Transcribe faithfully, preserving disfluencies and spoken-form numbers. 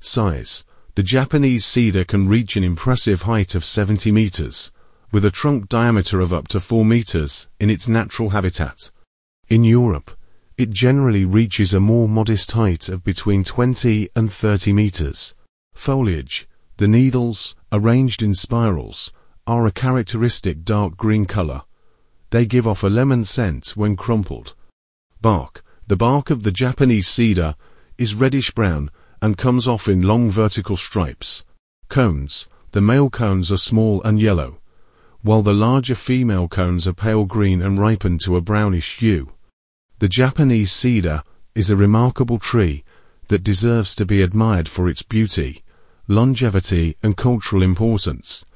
Size. The Japanese cedar can reach an impressive height of seventy meters, with a trunk diameter of up to four meters in its natural habitat. In Europe, it generally reaches a more modest height of between twenty and thirty meters. Foliage. The needles, arranged in spirals, are a characteristic dark green color. They give off a lemon scent when crumpled. Bark. The bark of the Japanese cedar is reddish-brown and comes off in long vertical stripes. Cones. The male cones are small and yellow, while the larger female cones are pale green and ripen to a brownish hue. The Japanese cedar is a remarkable tree that deserves to be admired for its beauty, longevity and cultural importance.